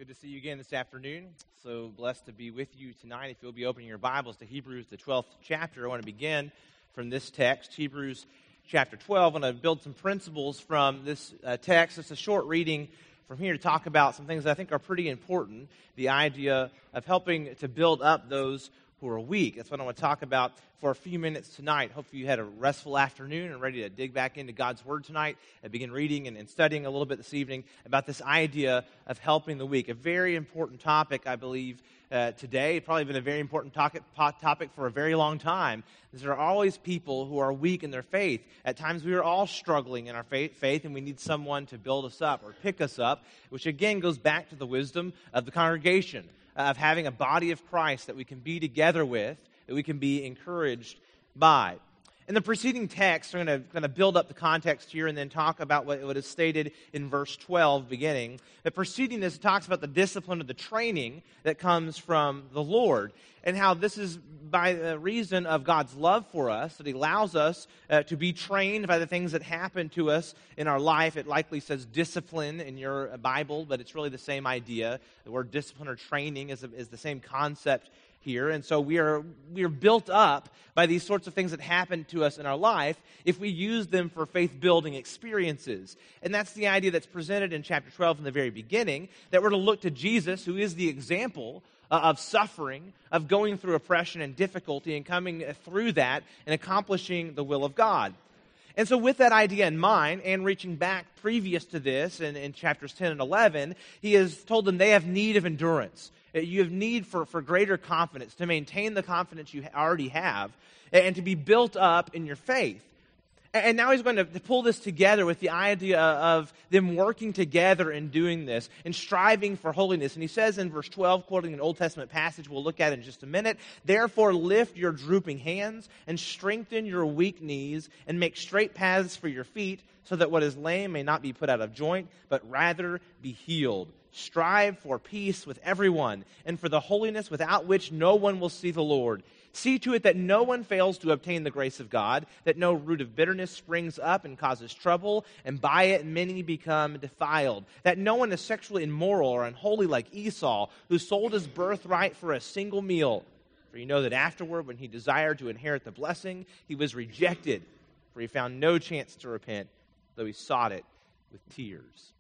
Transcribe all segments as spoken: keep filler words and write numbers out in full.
Good to see you again this afternoon. So blessed to be with you tonight. If you'll be opening your Bibles to Hebrews, the twelfth chapter, I want to begin from this text, Hebrews chapter twelve. I want to build some principles from this uh, text. It's a short reading from here to talk about some things that I think are pretty important. The idea of helping to build up those who are weak. That's what I want to talk about for a few minutes tonight. Hopefully you had a restful afternoon and ready to dig back into God's Word tonight and begin reading and, and studying a little bit this evening about this idea of helping the weak. A very important topic, I believe, uh, today. Probably been a very important topic, topic for a very long time. There are always people who are weak in their faith. At times we are all struggling in our faith, faith and we need someone to build us up or pick us up, which again goes back to the wisdom of the congregation, of having a body of Christ that we can be together with, that we can be encouraged by. In the preceding text, we're going to kind of build up the context here and then talk about what, what is stated in verse twelve beginning. But preceding this, it talks about the discipline of the training that comes from the Lord, and how this is by the reason of God's love for us, that He allows us uh, to be trained by the things that happen to us in our life. It likely says discipline in your Bible, but it's really the same idea. The word discipline or training is, a, is the same concept here. And so we are we are built up by these sorts of things that happen to us in our life if we use them for faith-building experiences. And that's the idea that's presented in chapter twelve in the very beginning, that we're to look to Jesus, who is the example of suffering, of going through oppression and difficulty and coming through that and accomplishing the will of God. And so with that idea in mind, and reaching back previous to this in, in chapters ten and eleven, he has told them they have need of endurance. You have need for, for greater confidence, to maintain the confidence you already have, and to be built up in your faith. And now he's going to pull this together with the idea of them working together in doing this and striving for holiness. And he says in verse twelve, quoting an Old Testament passage we'll look at in just a minute, "Therefore lift your drooping hands and strengthen your weak knees and make straight paths for your feet, so that what is lame may not be put out of joint, but rather be healed. Strive for peace with everyone and for the holiness without which no one will see the Lord. See to it that no one fails to obtain the grace of God, that no root of bitterness springs up and causes trouble, and by it many become defiled. That no one is sexually immoral or unholy like Esau, who sold his birthright for a single meal. For you know that afterward, when he desired to inherit the blessing, he was rejected, for he found no chance to repent, though he sought it with tears."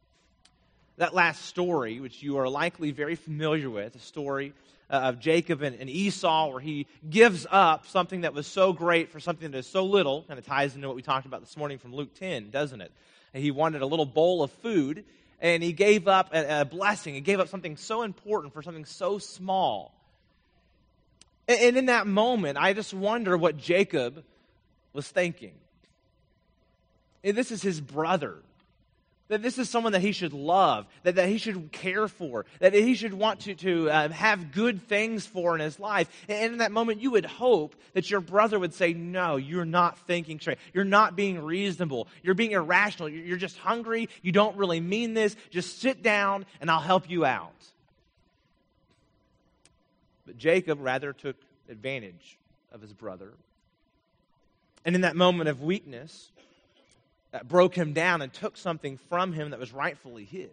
That last story, which you are likely very familiar with, the story uh, of Jacob and, and Esau, where he gives up something that was so great for something that is so little, kind of ties into what we talked about this morning from Luke ten, doesn't it? And he wanted a little bowl of food, and he gave up a, a blessing. He gave up something so important for something so small. And, and in that moment, I just wonder what Jacob was thinking. And this is his brother. That this is someone that he should love, that, that he should care for, that he should want to, to uh, have good things for in his life. And in that moment, you would hope that your brother would say, "No, you're not thinking straight. You're not being reasonable. You're being irrational. You're just hungry. You don't really mean this. Just sit down and I'll help you out." But Jacob rather took advantage of his brother. And in that moment of weakness, that broke him down and took something from him that was rightfully his,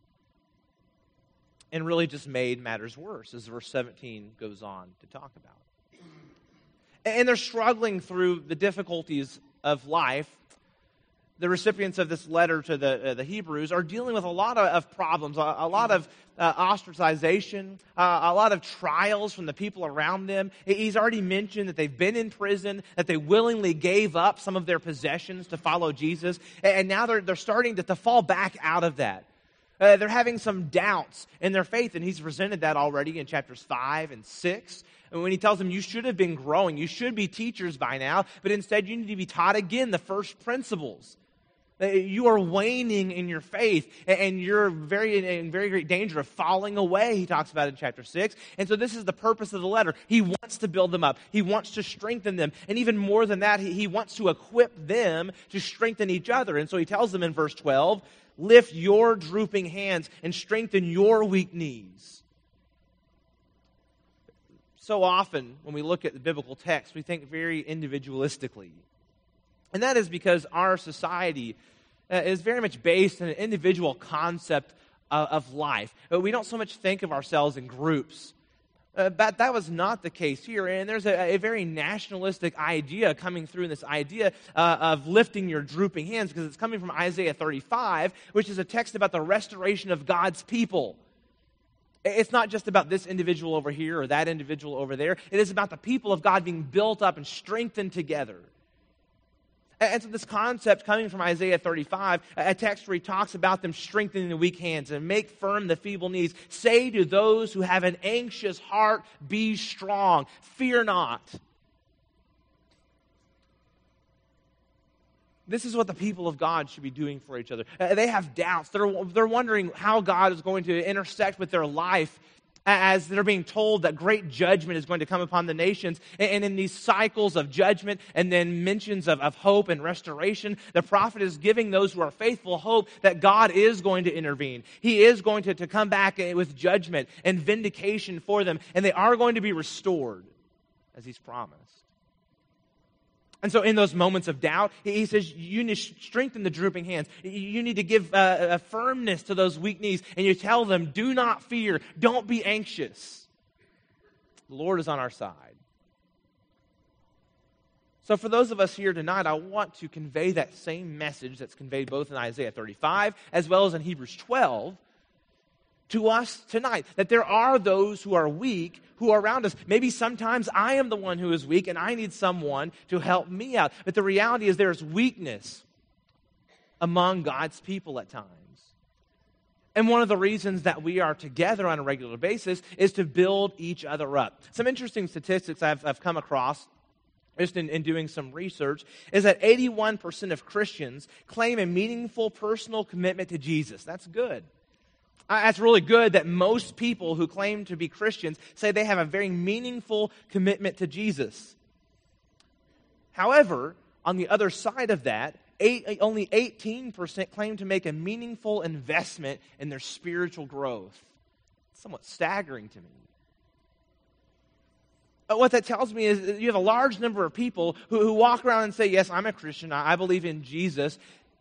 and really just made matters worse, as verse seventeen goes on to talk about. And they're struggling through the difficulties of life. The recipients of this letter to the, uh, the Hebrews are dealing with a lot of, of problems, a, a lot of uh, ostracization, uh, a lot of trials from the people around them. He's already mentioned that they've been in prison, that they willingly gave up some of their possessions to follow Jesus, and now they're, they're starting to, to fall back out of that. Uh, they're having some doubts in their faith, and he's presented that already in chapters five and six. And when he tells them, you should have been growing, you should be teachers by now, but instead you need to be taught again the first principles. You are waning in your faith, and you're very in very great danger of falling away, he talks about in chapter six. And so this is the purpose of the letter. He wants to build them up. He wants to strengthen them. And even more than that, he, he wants to equip them to strengthen each other. And so he tells them in verse twelve, "Lift your drooping hands and strengthen your weak knees." So often, when we look at the biblical text, we think very individualistically. And that is because our society uh, is very much based on an individual concept uh, of life. We don't so much think of ourselves in groups. Uh, but that was not the case here. And there's a, a very nationalistic idea coming through in this idea uh, of lifting your drooping hands, because it's coming from Isaiah thirty-five, which is a text about the restoration of God's people. It's not just about this individual over here or that individual over there. It is about the people of God being built up and strengthened together. And so this concept coming from Isaiah thirty-five, a text where he talks about them strengthening the weak hands and make firm the feeble knees. Say to those who have an anxious heart, be strong, fear not. This is what the people of God should be doing for each other. Uh, they have doubts. They're, they're wondering how God is going to intersect with their life as they're being told that great judgment is going to come upon the nations. And in these cycles of judgment and then mentions of, of hope and restoration, the prophet is giving those who are faithful hope that God is going to intervene. He is going to, to come back with judgment and vindication for them, and they are going to be restored as he's promised. And so in those moments of doubt, he says, you need to strengthen the drooping hands. You need to give uh, a firmness to those weak knees. And you tell them, do not fear. Don't be anxious. The Lord is on our side. So for those of us here tonight, I want to convey that same message that's conveyed both in Isaiah thirty-five as well as in Hebrews twelve to us tonight, that there are those who are weak who are around us. Maybe sometimes I am the one who is weak and I need someone to help me out. But the reality is there's weakness among God's people at times. And one of the reasons that we are together on a regular basis is to build each other up. Some interesting statistics I've, I've come across just in, in doing some research is that eighty-one percent of Christians claim a meaningful personal commitment to Jesus. That's good. That's really good that most people who claim to be Christians say they have a very meaningful commitment to Jesus. However, on the other side of that, eight, only eighteen percent claim to make a meaningful investment in their spiritual growth. It's somewhat staggering to me. But what that tells me is you have a large number of people who, who walk around and say, yes, I'm a Christian, I, I believe in Jesus,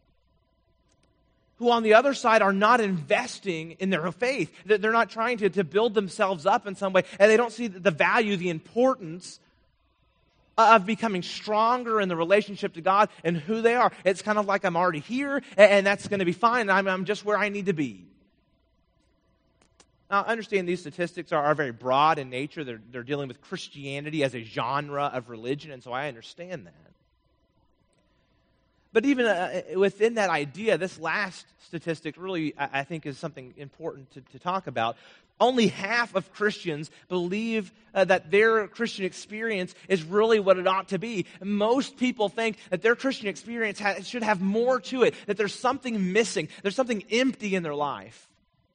who on the other side are not investing in their faith. They're not trying to, to build themselves up in some way, and they don't see the value, the importance of becoming stronger in the relationship to God and who they are. It's kind of like I'm already here, and that's going to be fine. I'm, I'm just where I need to be. Now, understand these statistics are, are very broad in nature. They're, they're dealing with Christianity as a genre of religion, and so I understand that. But even uh, within that idea, this last statistic really, I, I think, is something important to, to talk about. Only half of Christians believe uh, that their Christian experience is really what it ought to be. Most people think that their Christian experience ha- should have more to it, that there's something missing, there's something empty in their life.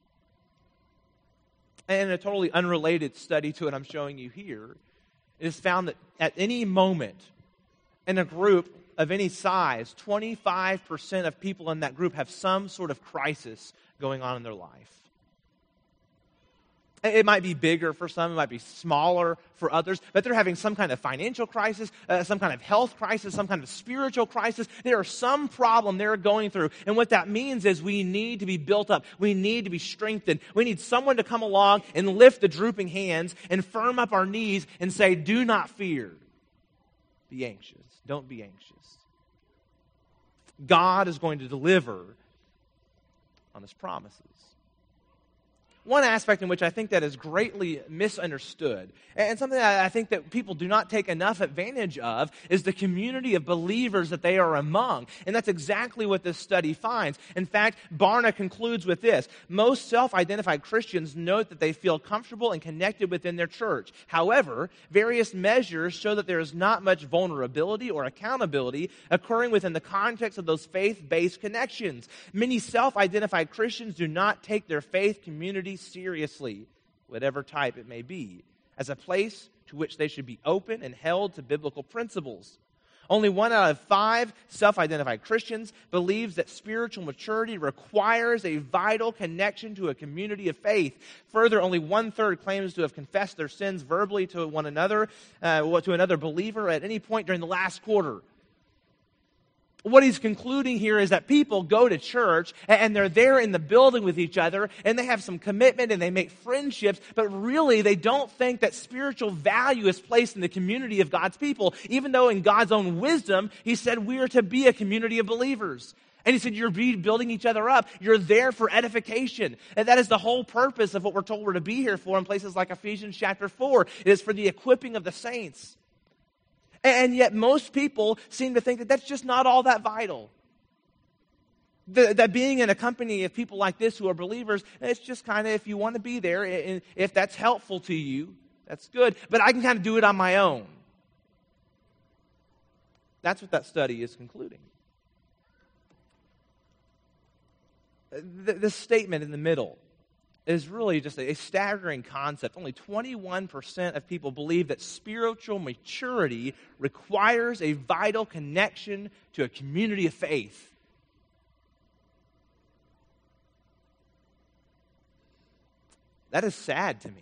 And a totally unrelated study to what I'm showing you here, it is found that at any moment in a group of any size, twenty-five percent of people in that group have some sort of crisis going on in their life. It might be bigger for some, it might be smaller for others, but they're having some kind of financial crisis, uh, some kind of health crisis, some kind of spiritual crisis. There is some problem they're going through. And what that means is we need to be built up. We need to be strengthened. We need someone to come along and lift the drooping hands and firm up our knees and say, do not fear. Be anxious. Don't be anxious. God is going to deliver on his promises. One aspect in which I think that is greatly misunderstood, and something that I think that people do not take enough advantage of, is the community of believers that they are among. And that's exactly what this study finds. In fact, Barna concludes with this. Most self-identified Christians note that they feel comfortable and connected within their church. However, various measures show that there is not much vulnerability or accountability occurring within the context of those faith-based connections. Many self-identified Christians do not take their faith community seriously, whatever type it may be, as a place to which they should be open and held to biblical principles. Only one out of five self-identified Christians believes that spiritual maturity requires a vital connection to a community of faith. Further, only one-third claims to have confessed their sins verbally to one another, uh, to another believer at any point during the last quarter. What he's concluding here is that people go to church and they're there in the building with each other and they have some commitment and they make friendships, but really they don't think that spiritual value is placed in the community of God's people, even though in God's own wisdom, he said we are to be a community of believers. And he said you're building each other up. You're there for edification. And that is the whole purpose of what we're told we're to be here for in places like Ephesians chapter four. It is for the equipping of the saints. And yet most people seem to think that that's just not all that vital. The, that being in a company of people like this who are believers, it's just kind of, if you want to be there, and if that's helpful to you, that's good. But I can kind of do it on my own. That's what that study is concluding. This statement in the middle is really just a staggering concept. Only twenty-one percent of people believe that spiritual maturity requires a vital connection to a community of faith. That is sad to me.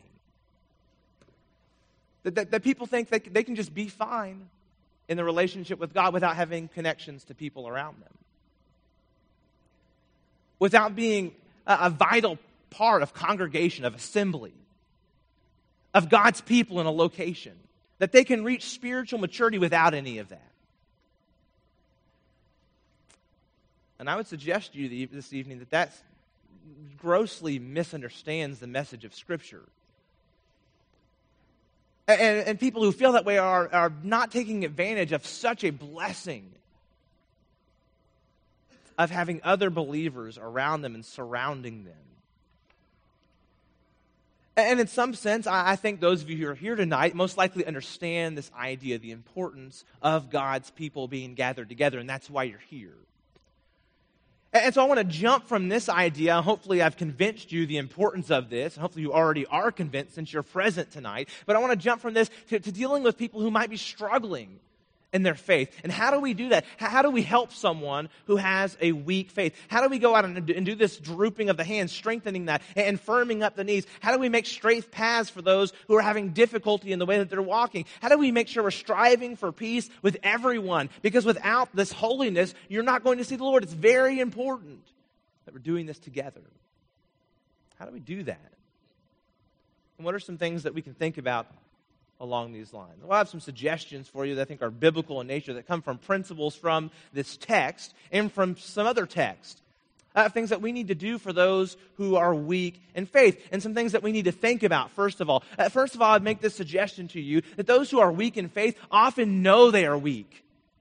That, that, that people think that they can just be fine in the relationship with God without having connections to people around them. Without being a, a vital part of congregation, of assembly, of God's people in a location, that they can reach spiritual maturity without any of that. And I would suggest to you this evening that that grossly misunderstands the message of Scripture. And, and people who feel that way are, are not taking advantage of such a blessing of having other believers around them and surrounding them. And in some sense, I think those of you who are here tonight most likely understand this idea, the importance of God's people being gathered together, and that's why you're here. And so I want to jump from this idea. Hopefully I've convinced you the importance of this. Hopefully you already are convinced since you're present tonight. But I want to jump from this to, to dealing with people who might be struggling in their faith. And how do we do that? How do we help someone who has a weak faith? How do we go out and do this drooping of the hands, strengthening that, and firming up the knees? How do we make straight paths for those who are having difficulty in the way that they're walking? How do we make sure we're striving for peace with everyone? Because without this holiness, you're not going to see the Lord. It's very important that we're doing this together. How do we do that? And what are some things that we can think about along these lines? Well, I have some suggestions for you that I think are biblical in nature that come from principles from this text and from some other text. Uh, things that we need to do for those who are weak in faith, and some things that we need to think about, first of all. Uh, first of all, I'd make this suggestion to you that those who are weak in faith often know they are weak.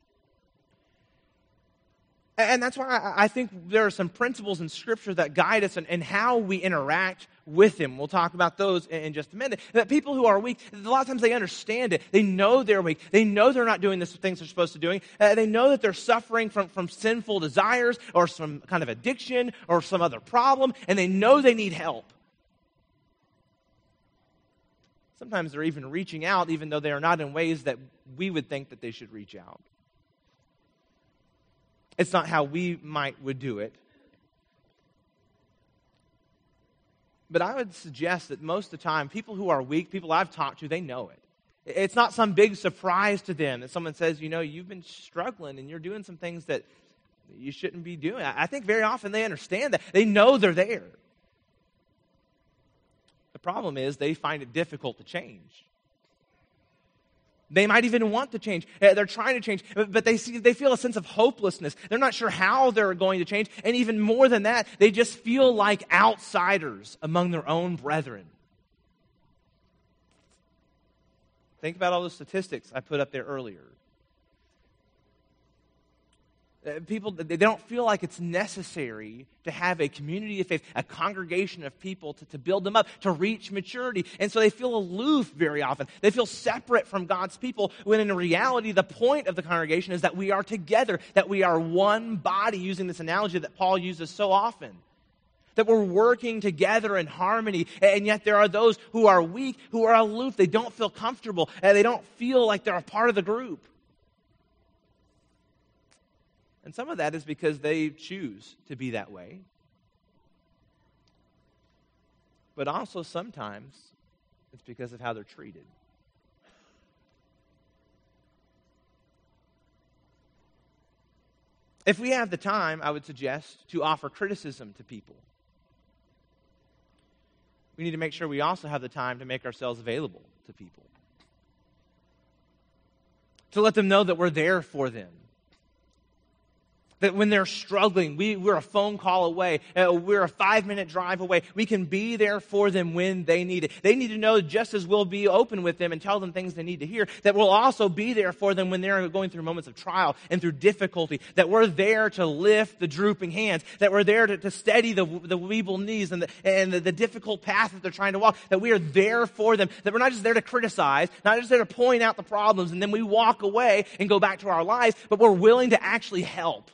And that's why I think there are some principles in Scripture that guide us in, in how we interact with Him. We'll talk about those in, in just a minute. That people who are weak, a lot of times they understand it. They know they're weak. They know they're not doing the things they're supposed to be doing. Uh, they know that they're suffering from, from sinful desires or some kind of addiction or some other problem, and they know they need help. Sometimes they're even reaching out, even though they are not in ways that we would think that they should reach out. It's not how we might would do it. But I would suggest that most of the time, people who are weak, people I've talked to, they know it. It's not some big surprise to them that someone says, you know, you've been struggling and you're doing some things that you shouldn't be doing. I think very often they understand that. They know they're there. The problem is they find it difficult to change. They might even want to change. They're trying to change, but they see, they feel a sense of hopelessness. They're not sure how they're going to change. And even more than that, they just feel like outsiders among their own brethren. Think about all the statistics I put up there earlier. People, they don't feel like it's necessary to have a community of faith, a congregation of people to, to build them up, to reach maturity. And so they feel aloof very often. They feel separate from God's people, when in reality, the point of the congregation is that we are together, that we are one body, using this analogy that Paul uses so often. That we're working together in harmony, and yet there are those who are weak, who are aloof. They don't feel comfortable, and they don't feel like they're a part of the group. And some of that is because they choose to be that way. But also sometimes it's because of how they're treated. If we have the time, I would suggest to offer criticism to people. We need to make sure we also have the time to make ourselves available to people. To let them know that we're there for them. That when they're struggling, we, we're a phone call away, uh, we're a five-minute drive away. We can be there for them when they need it. They need to know just as we'll be open with them and tell them things they need to hear, that we'll also be there for them when they're going through moments of trial and through difficulty, that we're there to lift the drooping hands, that we're there to, to steady the, the weeble knees and, the, and the, the difficult path that they're trying to walk, that we are there for them, that we're not just there to criticize, not just there to point out the problems, and then we walk away and go back to our lives, but we're willing to actually help.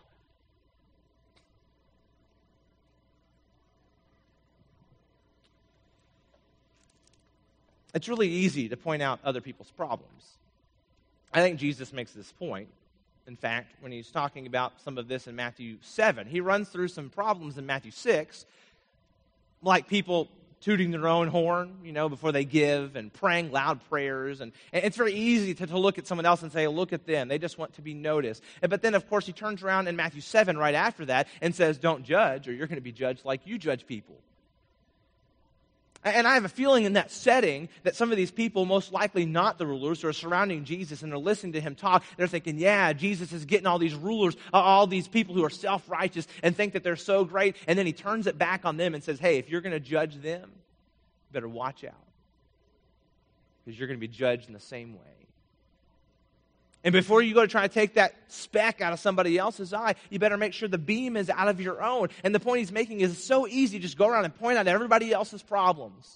It's really easy to point out other people's problems. I think Jesus makes this point. In fact, when he's talking about some of this in Matthew seven, he runs through some problems in Matthew six, like people tooting their own horn, you know, before they give, and praying loud prayers. And, and it's very easy to, to look at someone else and say, look at them. They just want to be noticed. And, but then, of course, he turns around in Matthew seven right after that and says, don't judge, or you're going to be judged like you judge people. And I have a feeling in that setting that some of these people, most likely not the rulers, who are surrounding Jesus and are listening to him talk, they're thinking, yeah, Jesus is getting all these rulers, all these people who are self-righteous and think that they're so great. And then he turns it back on them and says, hey, if you're going to judge them, you better watch out, because you're going to be judged in the same way. And before you go to try to take that speck out of somebody else's eye, you better make sure the beam is out of your own. And the point he's making is it's so easy to just go around and point out everybody else's problems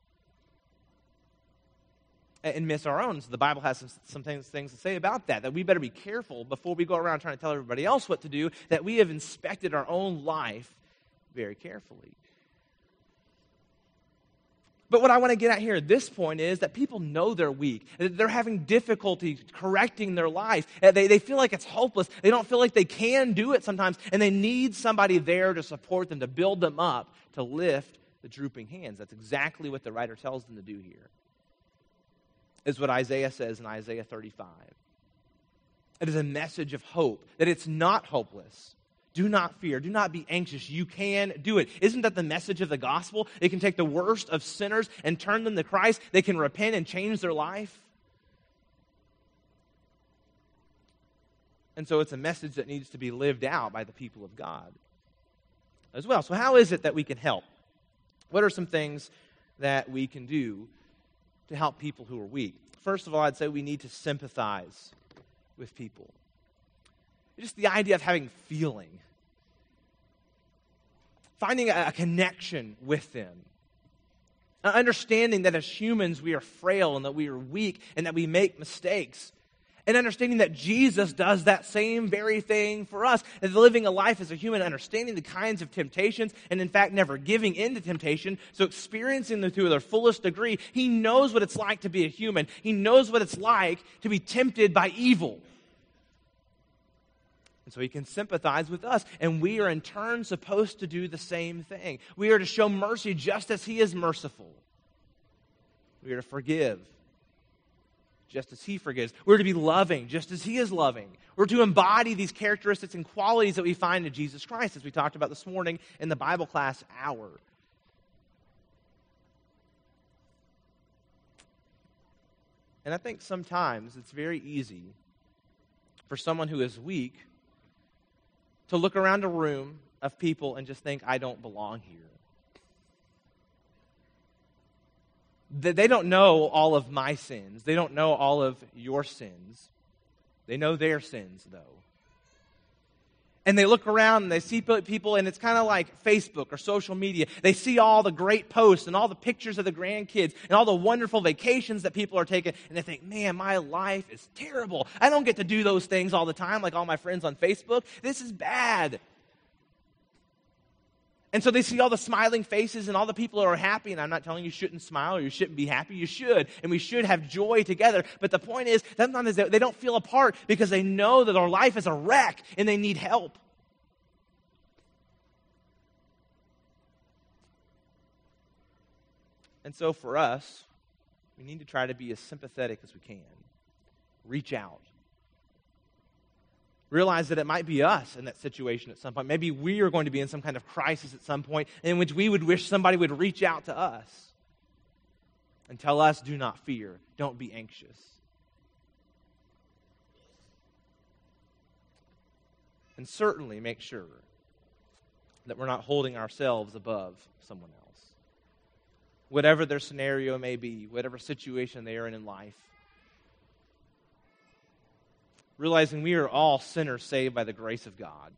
and miss our own. So the Bible has some, some things, things to say about that, that we better be careful before we go around trying to tell everybody else what to do, that we have inspected our own life very carefully. But what I want to get at here at this point is that people know they're weak. They're having difficulty correcting their lives. They, they feel like it's hopeless. They don't feel like they can do it sometimes. And they need somebody there to support them, to build them up, to lift the drooping hands. That's exactly what the writer tells them to do here. Is what Isaiah says in Isaiah thirty-five. It is a message of hope, that it's not hopeless. Do not fear. Do not be anxious. You can do it. Isn't that the message of the gospel? It can take the worst of sinners and turn them to Christ. They can repent and change their life. And so it's a message that needs to be lived out by the people of God as well. So how is it that we can help? What are some things that we can do to help people who are weak? First of all, I'd say we need to sympathize with people. Just the idea of having feeling. Finding a connection with them. Understanding that as humans we are frail and that we are weak and that we make mistakes. And understanding that Jesus does that same very thing for us. And living a life as a human, understanding the kinds of temptations and in fact never giving in to temptation. So experiencing them to their fullest degree. He knows what it's like to be a human. He knows what it's like to be tempted by evil. So he can sympathize with us, and we are in turn supposed to do the same thing. We are to show mercy just as he is merciful. We are to forgive just as he forgives. We're to be loving just as he is loving. We're to embody these characteristics and qualities that we find in Jesus Christ, as we talked about this morning in the Bible class hour. And I think sometimes it's very easy for someone who is weak to look around a room of people and just think, I don't belong here. They don't know all of my sins. They don't know all of your sins. They know their sins, though. And they look around and they see people, and it's kind of like Facebook or social media. They see all the great posts and all the pictures of the grandkids and all the wonderful vacations that people are taking, and they think, man, my life is terrible. I don't get to do those things all the time like all my friends on Facebook. This is bad. And so they see all the smiling faces and all the people who are happy, and I'm not telling you you shouldn't smile or you shouldn't be happy. You should, and we should have joy together. But the point is, sometimes they don't feel a part because they know that their life is a wreck and they need help. And so for us, we need to try to be as sympathetic as we can. Reach out. Realize that it might be us in that situation at some point. Maybe we are going to be in some kind of crisis at some point in which we would wish somebody would reach out to us and tell us, do not fear, don't be anxious. And certainly make sure that we're not holding ourselves above someone else. Whatever their scenario may be, whatever situation they are in in life, realizing we are all sinners saved by the grace of God,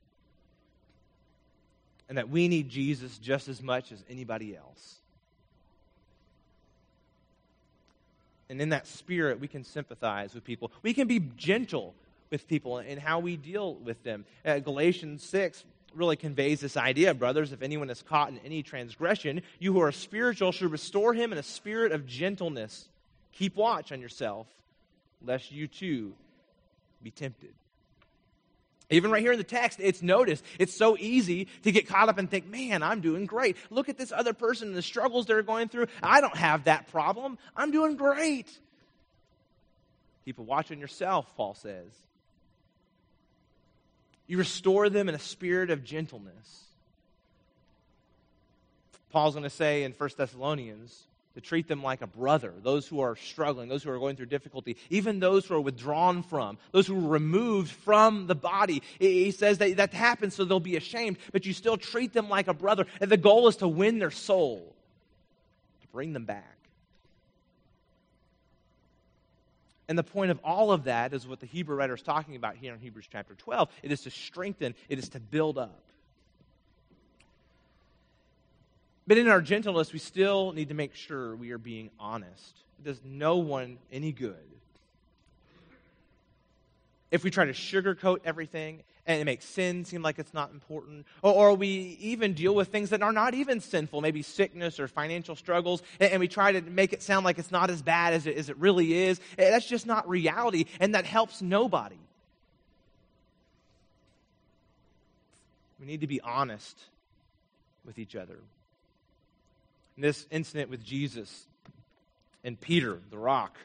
and that we need Jesus just as much as anybody else. And in that spirit, we can sympathize with people. We can be gentle with people in how we deal with them. Uh, Galatians six really conveys this idea, brothers, if anyone is caught in any transgression, you who are spiritual should restore him in a spirit of gentleness. Keep watch on yourself, lest you too be tempted. Even right here in the text, it's noticed. It's so easy to get caught up and think, man, I'm doing great. Look at this other person and the struggles they're going through. I don't have that problem. I'm doing great. Keep a watch on yourself, Paul says. You restore them in a spirit of gentleness. Paul's going to say in First Thessalonians to treat them like a brother, those who are struggling, those who are going through difficulty, even those who are withdrawn from, those who are removed from the body. He says that that happens so they'll be ashamed, but you still treat them like a brother. And the goal is to win their soul, to bring them back. And the point of all of that is what the Hebrew writer is talking about here in Hebrews chapter twelve. It is to strengthen, it is to build up. But in our gentleness, we still need to make sure we are being honest. It does no one any good if we try to sugarcoat everything and make sin seem like it's not important, or, or we even deal with things that are not even sinful, maybe sickness or financial struggles, and, and we try to make it sound like it's not as bad as it, as it really is. That's just not reality, and that helps nobody. We need to be honest with each other. In this incident with Jesus and Peter, the rock,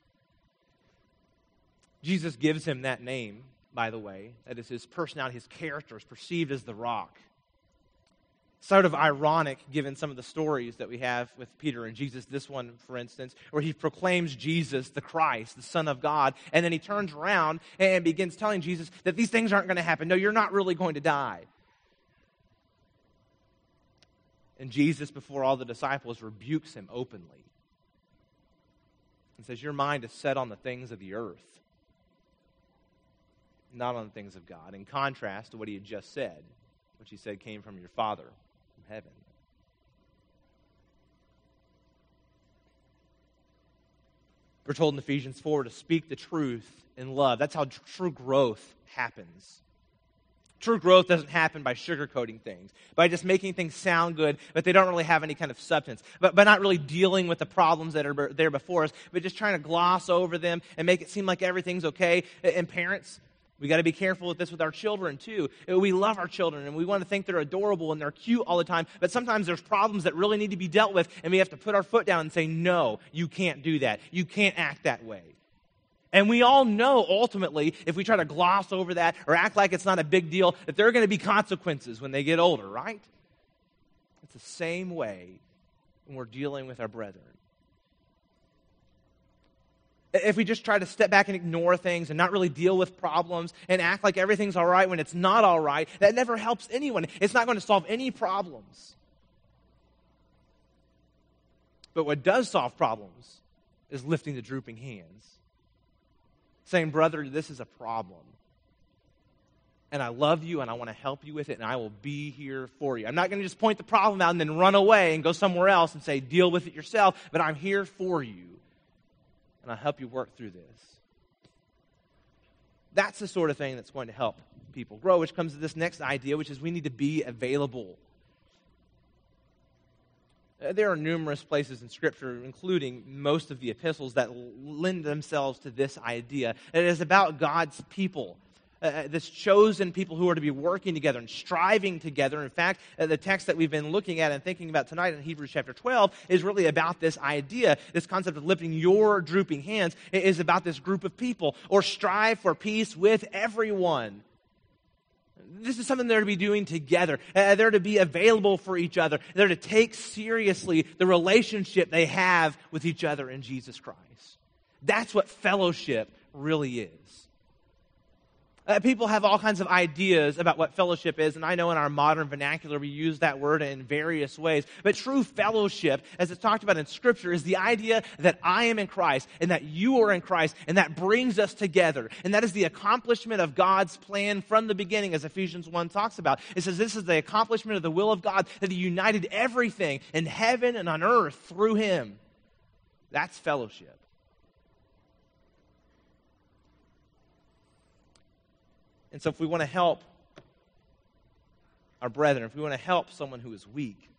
Jesus gives him that name, by the way. That is his personality, his character is perceived as the rock. Sort of ironic given some of the stories that we have with Peter and Jesus. This one, for instance, where he proclaims Jesus the Christ, the Son of God, and then he turns around and begins telling Jesus that these things aren't going to happen. No, you're not really going to die. And Jesus, before all the disciples, rebukes him openly and says, your mind is set on the things of the earth, not on the things of God. In contrast to what he had just said, which he said came from your Father from heaven. We're told in Ephesians four to speak the truth in love. That's how true growth happens. True growth doesn't happen by sugarcoating things, by just making things sound good, but they don't really have any kind of substance, but by not really dealing with the problems that are there before us, but just trying to gloss over them and make it seem like everything's okay. And parents, we got to be careful with this with our children too. We love our children and we want to think they're adorable and they're cute all the time, but sometimes there's problems that really need to be dealt with, and we have to put our foot down and say, no, you can't do that. You can't act that way. And we all know, ultimately, if we try to gloss over that or act like it's not a big deal, that there are going to be consequences when they get older, right? It's the same way when we're dealing with our brethren. If we just try to step back and ignore things and not really deal with problems and act like everything's all right when it's not all right, that never helps anyone. It's not going to solve any problems. But what does solve problems is lifting the drooping hands. Saying, brother, this is a problem. And I love you and I want to help you with it and I will be here for you. I'm not going to just point the problem out and then run away and go somewhere else and say, deal with it yourself, but I'm here for you. And I'll help you work through this. That's the sort of thing that's going to help people grow, which comes to this next idea, which is we need to be available. There are numerous places in Scripture, including most of the epistles, that lend themselves to this idea. It is about God's people Uh, this chosen people who are to be working together and striving together. In fact, uh, the text that we've been looking at and thinking about tonight in Hebrews chapter twelve is really about this idea, this concept of lifting your drooping hands. It is about this group of people, or strive for peace with everyone. This is something they're to be doing together. Uh, they're to be available for each other. They're to take seriously the relationship they have with each other in Jesus Christ. That's what fellowship really is. Uh, people have all kinds of ideas about what fellowship is, and I know in our modern vernacular we use that word in various ways. But true fellowship, as it's talked about in Scripture, is the idea that I am in Christ and that you are in Christ, and that brings us together. And that is the accomplishment of God's plan from the beginning, as Ephesians one talks about. It says this is the accomplishment of the will of God, that He united everything in heaven and on earth through Him. That's fellowship. And so if we want to help our brethren, if we want to help someone who is weak,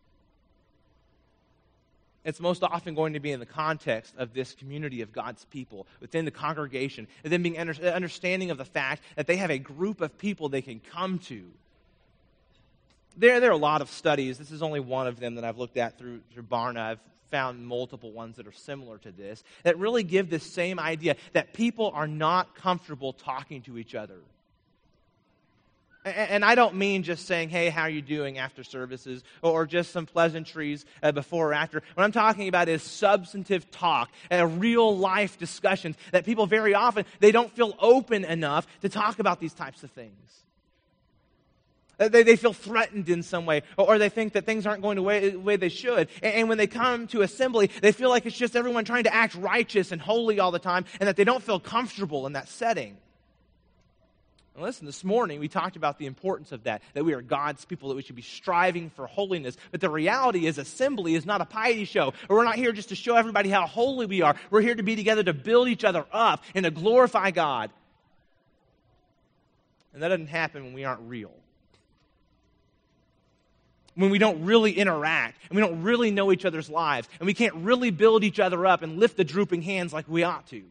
it's most often going to be in the context of this community of God's people, within the congregation, and then being under, understanding of the fact that they have a group of people they can come to. There, there are a lot of studies. This is only one of them that I've looked at through, through Barna. I've found multiple ones that are similar to this, that really give this same idea that people are not comfortable talking to each other. And I don't mean just saying, hey, how are you doing after services, or just some pleasantries uh, before or after. What I'm talking about is substantive talk, uh, real life discussions that people very often, they don't feel open enough to talk about these types of things. Uh, they, they feel threatened in some way, or, or they think that things aren't going the way, the way they should. And, and when they come to assembly, they feel like it's just everyone trying to act righteous and holy all the time, and that they don't feel comfortable in that setting. And listen, this morning we talked about the importance of that, that we are God's people, that we should be striving for holiness. But the reality is assembly is not a piety show. Or we're not here just to show everybody how holy we are. We're here to be together to build each other up and to glorify God. And that doesn't happen when we aren't real. When we don't really interact, and we don't really know each other's lives, and we can't really build each other up and lift the drooping hands like we ought to.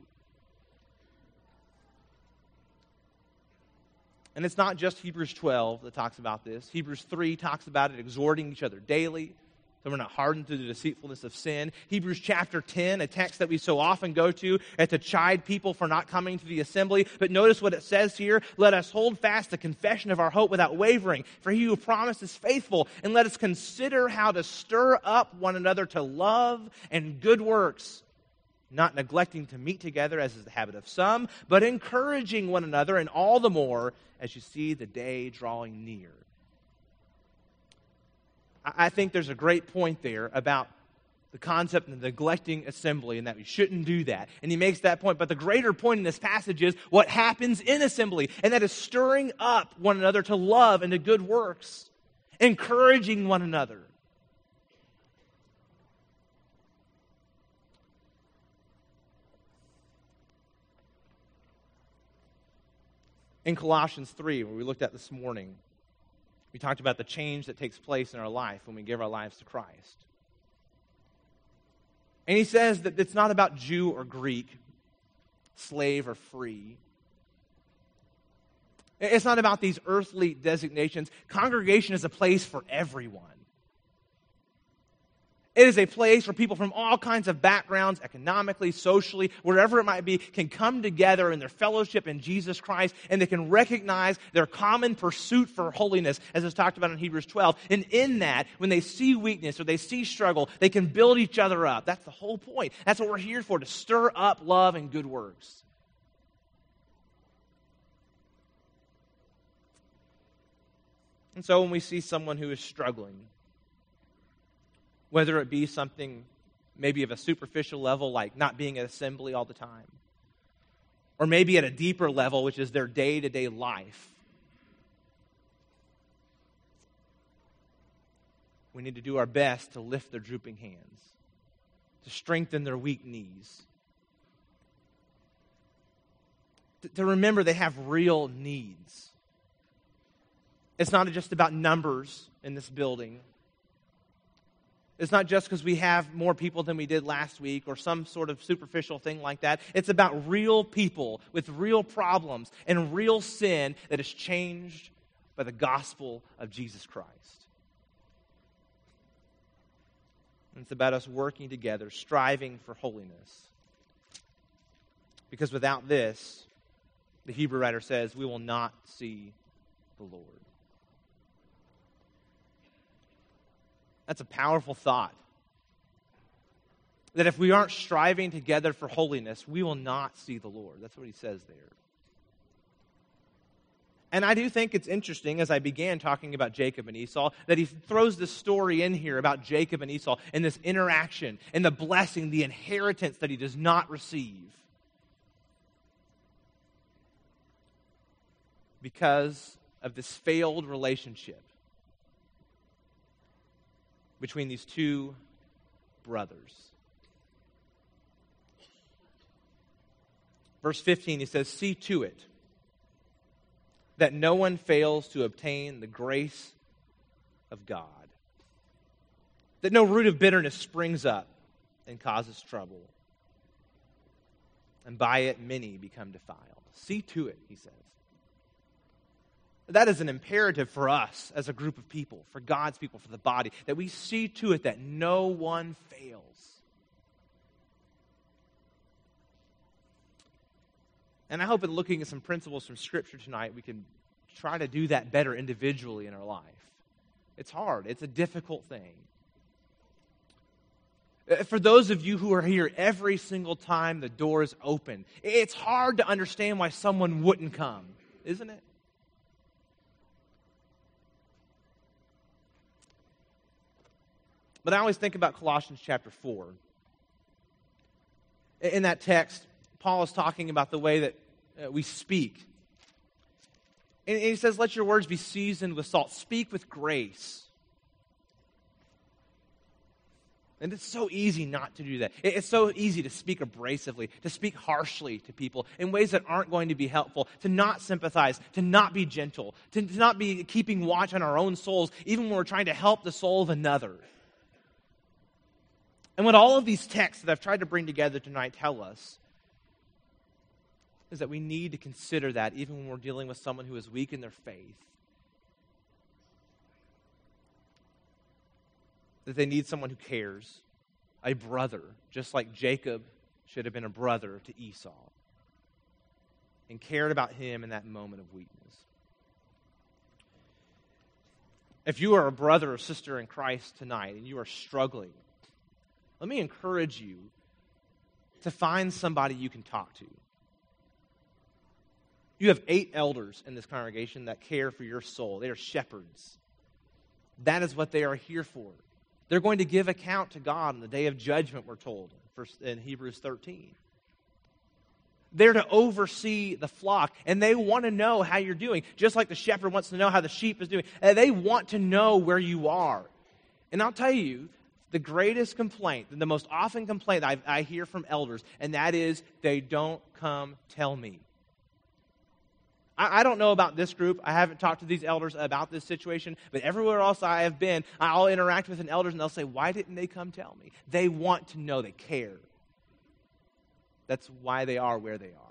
And it's not just Hebrews twelve that talks about this. Hebrews three talks about it, exhorting each other daily, so we're not hardened through the deceitfulness of sin. Hebrews chapter ten, a text that we so often go to, is to chide people for not coming to the assembly. But notice what it says here. Let us hold fast the confession of our hope without wavering, for he who promised is faithful. And let us consider how to stir up one another to love and good works, not neglecting to meet together as is the habit of some, but encouraging one another, and all the more as you see the day drawing near. I think there's a great point there about the concept of neglecting assembly and that we shouldn't do that. And he makes that point. But the greater point in this passage is what happens in assembly, and that is stirring up one another to love and to good works, encouraging one another. In Colossians three, where we looked at this morning, we talked about the change that takes place in our life when we give our lives to Christ. And he says that it's not about Jew or Greek, slave or free. It's not about these earthly designations. Congregation is a place for everyone. It is a place where people from all kinds of backgrounds, economically, socially, wherever it might be, can come together in their fellowship in Jesus Christ, and they can recognize their common pursuit for holiness, as is talked about in Hebrews twelve. And in that, when they see weakness or they see struggle, they can build each other up. That's the whole point. That's what we're here for, to stir up love and good works. And so when we see someone who is struggling, whether it be something maybe of a superficial level, like not being at assembly all the time, or maybe at a deeper level, which is their day-to-day life, we need to do our best to lift their drooping hands, to strengthen their weak knees, to, to remember they have real needs. It's not just about numbers in this building. It's not just because we have more people than we did last week or some sort of superficial thing like that. It's about real people with real problems and real sin that is changed by the gospel of Jesus Christ. And it's about us working together, striving for holiness. Because without this, the Hebrew writer says, we will not see the Lord. That's a powerful thought. That if we aren't striving together for holiness, we will not see the Lord. That's what he says there. And I do think it's interesting, as I began talking about Jacob and Esau, that he throws this story in here about Jacob and Esau and this interaction and the blessing, the inheritance that he does not receive. Because of this failed relationship between these two brothers. Verse fifteen, he says, see to it that no one fails to obtain the grace of God. That no root of bitterness springs up and causes trouble. And by it many become defiled. See to it, he says. That is an imperative for us as a group of people, for God's people, for the body, that we see to it that no one fails. And I hope in looking at some principles from Scripture tonight, we can try to do that better individually in our life. It's hard. It's a difficult thing. For those of you who are here every single time the door is open, it's hard to understand why someone wouldn't come, isn't it? But I always think about Colossians chapter four. In that text, Paul is talking about the way that uh, we speak. And he says, let your words be seasoned with salt. Speak with grace. And it's so easy not to do that. It's so easy to speak abrasively, to speak harshly to people in ways that aren't going to be helpful, to not sympathize, to not be gentle, to not be keeping watch on our own souls, even when we're trying to help the soul of another. And what all of these texts that I've tried to bring together tonight tell us is that we need to consider that even when we're dealing with someone who is weak in their faith. That they need someone who cares, a brother, just like Jacob should have been a brother to Esau, and cared about him in that moment of weakness. If you are a brother or sister in Christ tonight and you are struggling, let me encourage you to find somebody you can talk to. You have eight elders in this congregation that care for your soul. They are shepherds. That is what they are here for. They're going to give account to God on the day of judgment, we're told in Hebrews thirteen. They're to oversee the flock, and they want to know how you're doing, just like the shepherd wants to know how the sheep is doing. And they want to know where you are. And I'll tell you, the greatest complaint, the most often complaint I, I hear from elders, and that is they don't come tell me. I, I don't know about this group. I haven't talked to these elders about this situation, but everywhere else I have been, I'll interact with an elders, and they'll say, why didn't they come tell me? They want to know. They care. That's why they are where they are.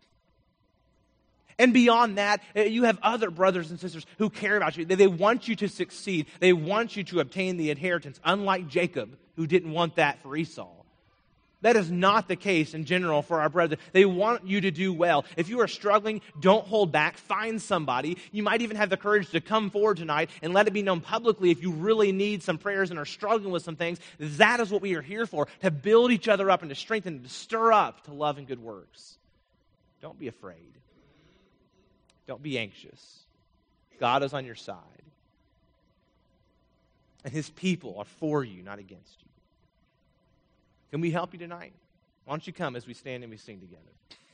And beyond that, you have other brothers and sisters who care about you. They want you to succeed. They want you to obtain the inheritance, unlike Jacob, who didn't want that for Esau. That is not the case in general for our brothers. They want you to do well. If you are struggling, don't hold back. Find somebody. You might even have the courage to come forward tonight and let it be known publicly if you really need some prayers and are struggling with some things. That is what we are here for, to build each other up and to strengthen, to stir up to love and good works. Don't be afraid. Don't be anxious. God is on your side. And his people are for you, not against you. Can we help you tonight? Why don't you come as we stand and we sing together?